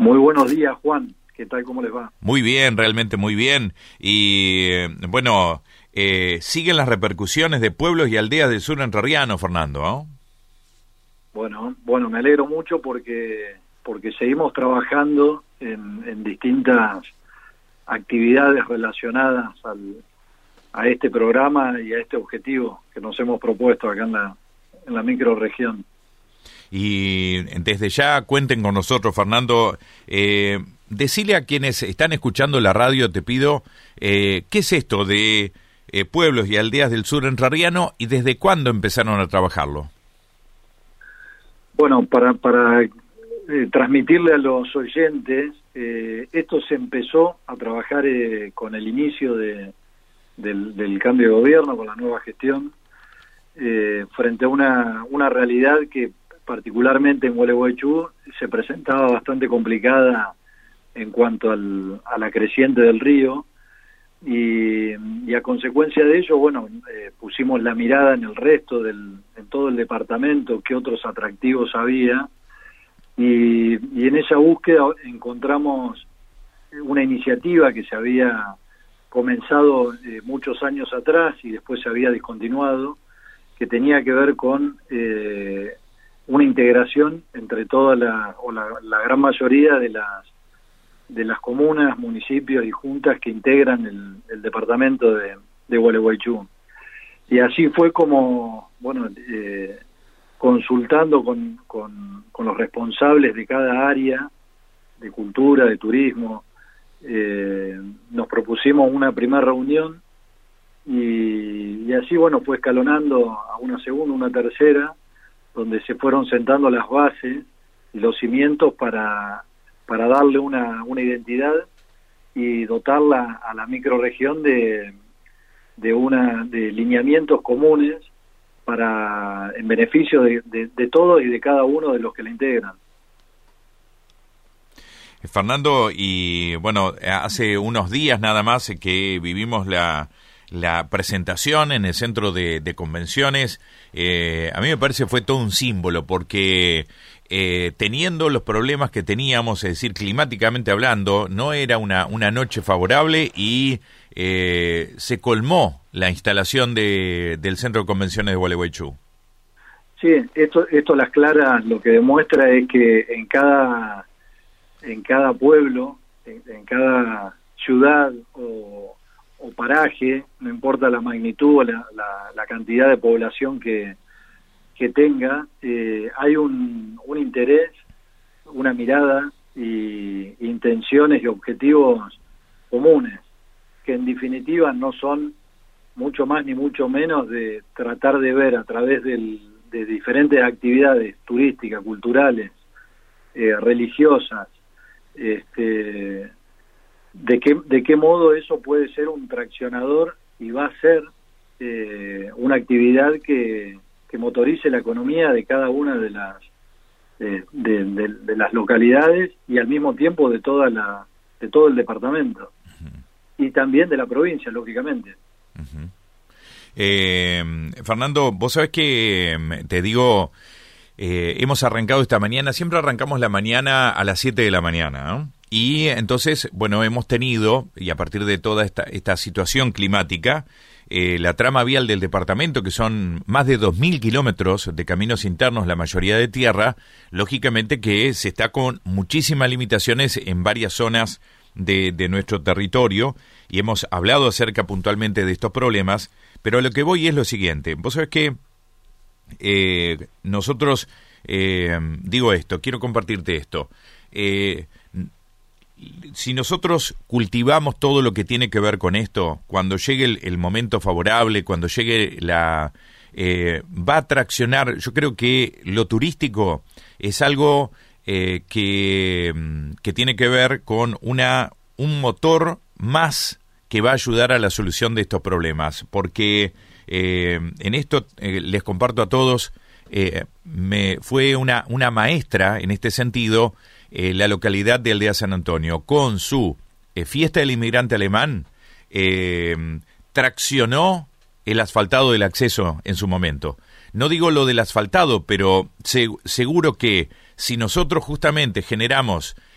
Muy buenos días, Juan. ¿Qué tal? ¿Cómo les va? Muy bien, realmente muy bien. Y bueno, siguen las repercusiones de pueblos y aldeas del sur entrerriano, Fernando, ¿no? Bueno, me alegro mucho porque seguimos trabajando en distintas actividades relacionadas a este programa y a este objetivo que nos hemos propuesto acá en la microrregión. Y desde ya cuenten con nosotros, Fernando. Decile a quienes están escuchando la radio, te pido, ¿qué es esto de pueblos y aldeas del sur entrerriano y desde cuándo empezaron a trabajarlo? Bueno, para transmitirle a los oyentes, esto se empezó a trabajar con el inicio del cambio de gobierno, con la nueva gestión, frente a una realidad que particularmente en Gualeguaychú se presentaba bastante complicada en cuanto a la creciente del río y a consecuencia de ello, pusimos la mirada en el resto, en todo el departamento, qué otros atractivos había y en esa búsqueda encontramos una iniciativa que se había comenzado muchos años atrás y después se había discontinuado, que tenía que ver con una integración entre toda la gran mayoría de las comunas, municipios y juntas que integran el departamento de Gualeguaychú. Y así fue como, consultando con los responsables de cada área, de cultura, de turismo, nos propusimos una primera reunión y así, fue escalonando a una segunda, una tercera, donde se fueron sentando las bases y los cimientos para darle una identidad y dotarla a la microrregión de lineamientos comunes en beneficio de todos y de cada uno de los que la integran. Fernando, y hace unos días nada más que vivimos la presentación en el centro de convenciones. A mí me parece fue todo un símbolo porque teniendo los problemas que teníamos, es decir, climáticamente hablando, no era una noche favorable y se colmó la instalación del centro de convenciones de Gualeguaychú. Sí, esto a las claras lo que demuestra es que en cada pueblo, en cada ciudad o paraje, no importa la magnitud o la cantidad de población que tenga, hay un interés, una mirada y intenciones y objetivos comunes, que en definitiva no son mucho más ni mucho menos de tratar de ver a través de diferentes actividades turísticas, culturales, religiosas, de qué modo eso puede ser un traccionador y va a ser una actividad que motorice la economía de cada una de las localidades y al mismo tiempo de todo el departamento. Uh-huh. Y también de la provincia, lógicamente. Uh-huh. Fernando, vos sabés que te digo, hemos arrancado esta mañana, siempre arrancamos la mañana a las 7 de la mañana, ¿no? Y entonces, hemos tenido, y a partir de toda esta situación climática, la trama vial del departamento, que son más de 2.000 kilómetros de caminos internos, la mayoría de tierra, lógicamente que se está con muchísimas limitaciones en varias zonas de nuestro territorio, y hemos hablado acerca puntualmente de estos problemas, pero a lo que voy es lo siguiente. Vos sabés que nosotros, quiero compartirte esto, si nosotros cultivamos todo lo que tiene que ver con esto, cuando llegue el momento favorable, cuando llegue va a traccionar. Yo creo que lo turístico es algo que tiene que ver con un motor más que va a ayudar a la solución de estos problemas, porque en esto les comparto a todos, me fue una maestra en este sentido, la localidad de Aldea San Antonio, con su fiesta del inmigrante alemán, traccionó el asfaltado del acceso en su momento. No digo lo del asfaltado, pero seguro que si nosotros justamente generamos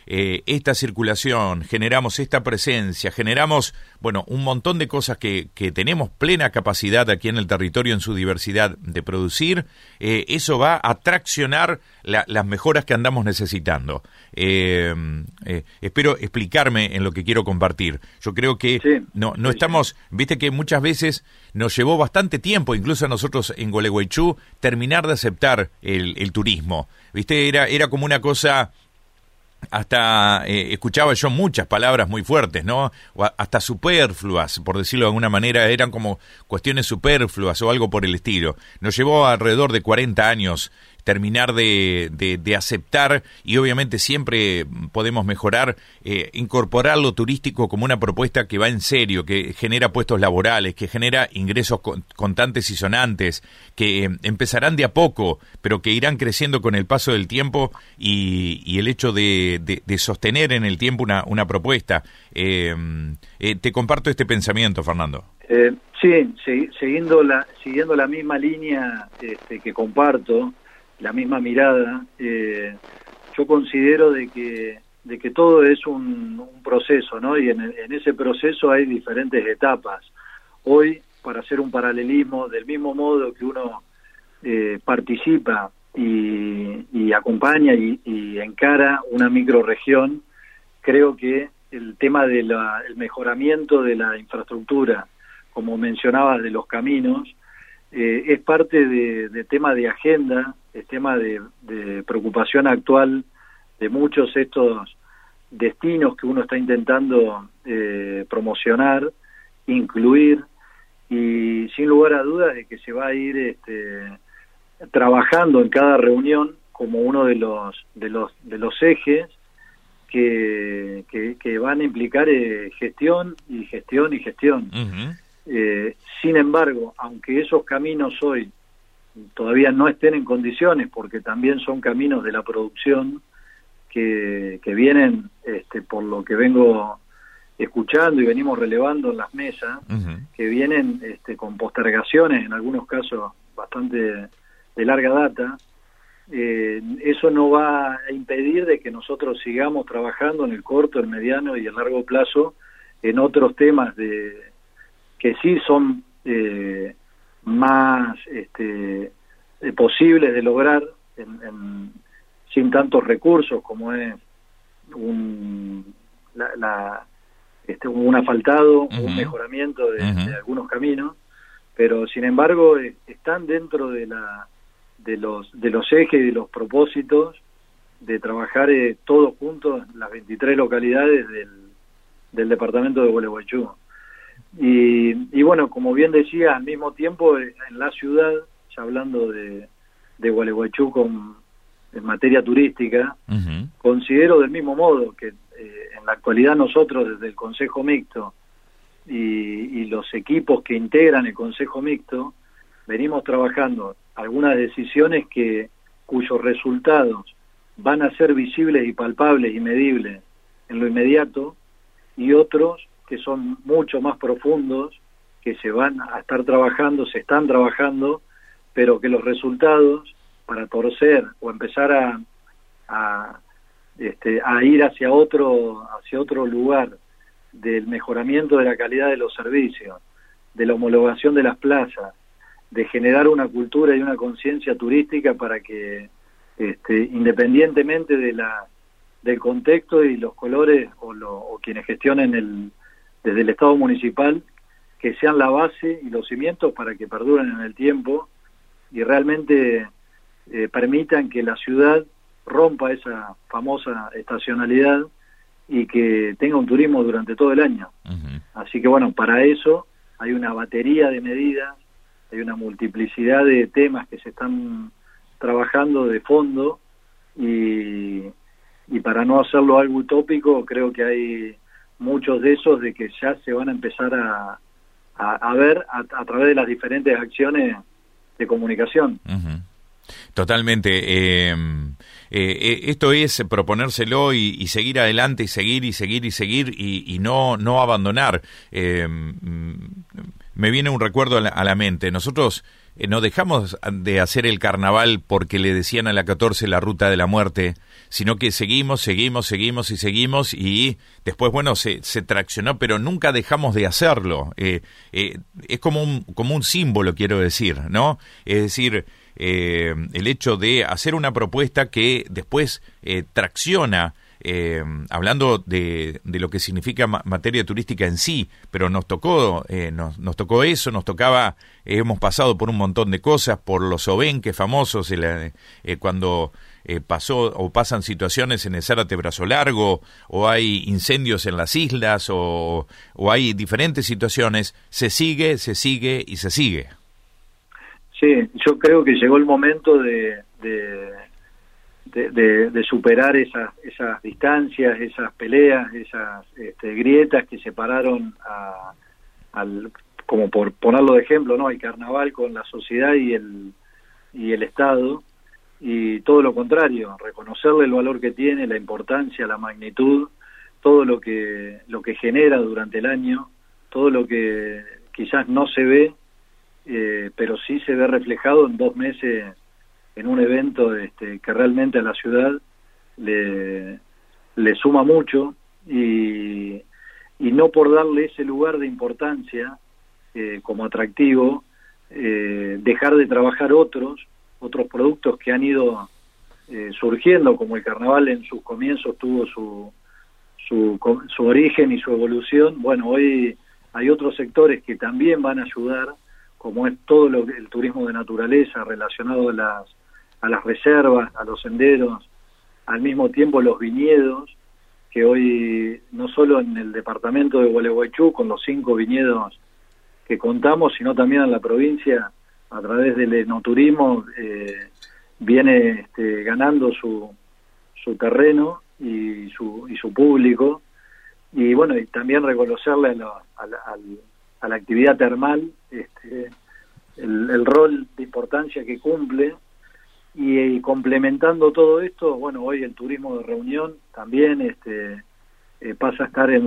esta circulación, generamos esta presencia, generamos, bueno, un montón de cosas que tenemos plena capacidad aquí en el territorio en su diversidad de producir, eso va a traccionar las mejoras que andamos necesitando. Espero explicarme en lo que quiero compartir. Yo creo que sí, no estamos, viste que muchas veces nos llevó bastante tiempo, incluso a nosotros en Gualeguaychú, terminar de aceptar el turismo. Viste, era como una cosa, hasta escuchaba yo muchas palabras muy fuertes, ¿no? O hasta superfluas, por decirlo de alguna manera, eran como cuestiones superfluas o algo por el estilo. Nos llevó alrededor de 40 años terminar de aceptar, y obviamente siempre podemos mejorar, incorporar lo turístico como una propuesta que va en serio, que genera puestos laborales, que genera ingresos contantes y sonantes, que empezarán de a poco, pero que irán creciendo con el paso del tiempo y el hecho de sostener en el tiempo una propuesta. Te comparto este pensamiento, Fernando. Sí, siguiendo la misma línea que comparto, la misma mirada, yo considero de que todo es un proceso, ¿no? Y en ese proceso hay diferentes etapas. Hoy, para hacer un paralelismo, del mismo modo que uno participa y acompaña y encara una microrregión, creo que el tema del mejoramiento de la infraestructura, como mencionabas, de los caminos, es parte de tema de agenda, es tema de preocupación actual de muchos estos destinos que uno está intentando promocionar, incluir, y sin lugar a dudas de que se va a ir trabajando en cada reunión como uno de los ejes que van a implicar gestión y gestión y gestión. Uh-huh. Sin embargo, aunque esos caminos hoy todavía no estén en condiciones, porque también son caminos de la producción que vienen, por lo que vengo escuchando y venimos relevando en las mesas, uh-huh, que vienen con postergaciones, en algunos casos bastante de larga data, eso no va a impedir de que nosotros sigamos trabajando en el corto, el mediano y el largo plazo en otros temas que sí son más posibles de lograr sin tantos recursos, como es un asfaltado, uh-huh, un mejoramiento de algunos caminos, pero sin embargo están dentro de los ejes y de los propósitos de trabajar todos juntos las 23 localidades del departamento de Gualeguaychú. Y bueno, como bien decía, al mismo tiempo en la ciudad, ya hablando de Gualeguaychú en materia turística, uh-huh, considero del mismo modo que en la actualidad nosotros desde el Consejo Mixto y los equipos que integran el Consejo Mixto venimos trabajando algunas decisiones cuyos resultados van a ser visibles y palpables y medibles en lo inmediato, y otros que son mucho más profundos, que se van a estar trabajando, se están trabajando, pero que los resultados, para torcer o empezar a ir hacia otro lugar del mejoramiento de la calidad de los servicios, de la homologación de las plazas, de generar una cultura y una conciencia turística para que independientemente del contexto y los colores o quienes gestionen desde el Estado municipal, que sean la base y los cimientos para que perduren en el tiempo y realmente permitan que la ciudad rompa esa famosa estacionalidad y que tenga un turismo durante todo el año. Uh-huh. Así que bueno, para eso hay una batería de medidas, hay una multiplicidad de temas que se están trabajando de fondo y para no hacerlo algo utópico, creo que hay muchos de esos de que ya se van a empezar a ver a través de las diferentes acciones de comunicación. Uh-huh. Totalmente. Esto es proponérselo y seguir adelante y seguir y no abandonar. me viene un recuerdo a la mente. Nosotros no dejamos de hacer el carnaval porque le decían a la 14 la ruta de la muerte, sino que seguimos y después, bueno, se traccionó, pero nunca dejamos de hacerlo. Es como un símbolo, quiero decir, ¿no? Es decir, el hecho de hacer una propuesta que después tracciona, hablando de lo que significa materia turística en sí, pero nos tocó eso, nos tocaba, hemos pasado por un montón de cosas, por los obenques famosos, cuando pasó o pasan situaciones en el Zárate Brazo Largo, o hay incendios en las islas, o hay diferentes situaciones, se sigue y se sigue. Sí, yo creo que llegó el momento de superar esas distancias, esas peleas, esas grietas que separaron como por ponerlo de ejemplo, ¿no?, el carnaval con la sociedad y el Estado, y todo lo contrario, reconocerle el valor que tiene, la importancia, la magnitud, todo lo que genera durante el año, todo lo que quizás no se ve, pero sí se ve reflejado en 2 meses en un evento que realmente a la ciudad le suma mucho, y no por darle ese lugar de importancia como atractivo, dejar de trabajar otros productos que han ido surgiendo, como el carnaval en sus comienzos tuvo su origen y su evolución. Bueno, hoy hay otros sectores que también van a ayudar, como es todo el turismo de naturaleza relacionado a las reservas, a los senderos, al mismo tiempo los viñedos, que hoy no solo en el departamento de Gualeguaychú, con los 5 viñedos que contamos, sino también en la provincia, a través del enoturismo, viene ganando su terreno y su público, y bueno, y también reconocerle a la actividad termal el rol de importancia que cumple. Y complementando todo esto, bueno, hoy el turismo de reunión también pasa a estar en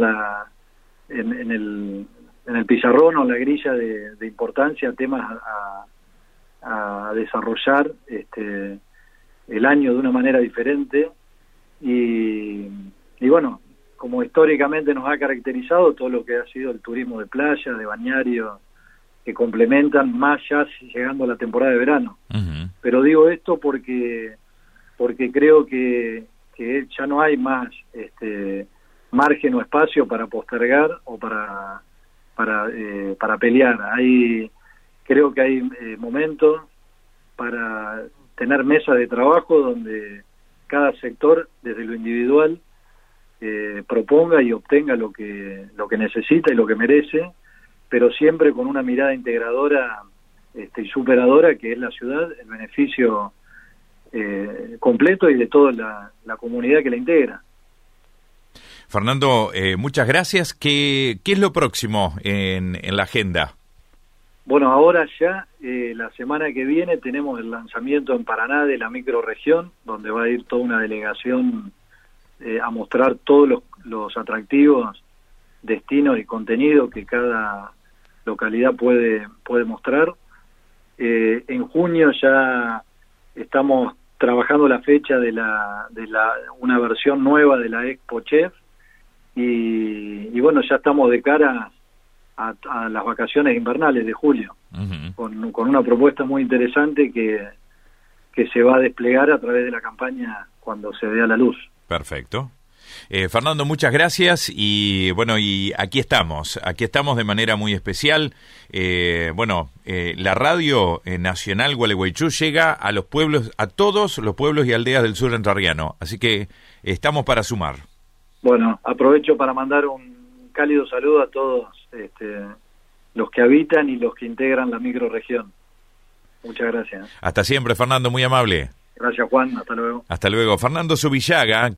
el pizarrón o en la grilla de importancia, temas a desarrollar el año de una manera diferente, y bueno, como históricamente nos ha caracterizado todo lo que ha sido el turismo de playa, de bañario, que complementan más ya llegando a la temporada de verano. Uh-huh. Pero digo esto porque creo que ya no hay más margen o espacio para postergar o para pelear. Creo que hay momentos para tener mesas de trabajo donde cada sector, desde lo individual, proponga y obtenga lo que necesita y lo que merece, pero siempre con una mirada integradora y superadora, que es la ciudad, el beneficio completo y de toda la comunidad que la integra. Fernando, muchas gracias. ¿Qué es lo próximo en la agenda? Bueno, ahora ya, la semana que viene tenemos el lanzamiento en Paraná de la microrregión, donde va a ir toda una delegación a mostrar todos los atractivos, destinos y contenido que cada localidad puede mostrar. En junio ya estamos trabajando la fecha de una versión nueva de la Expo Chef, y bueno, ya estamos de cara a las vacaciones invernales de julio, uh-huh, con una propuesta muy interesante que se va a desplegar a través de la campaña cuando se dé a la luz. Perfecto. Fernando, muchas gracias, y bueno, y aquí estamos de manera muy especial. La radio nacional Gualeguaychú llega a los pueblos, a todos los pueblos y aldeas del sur entrerriano, así que estamos para sumar. Bueno, aprovecho para mandar un cálido saludo a todos los que habitan y los que integran la microrregión. Muchas gracias. Hasta siempre, Fernando, muy amable. Gracias, Juan. Hasta luego. Hasta luego. Fernando Zubillaga,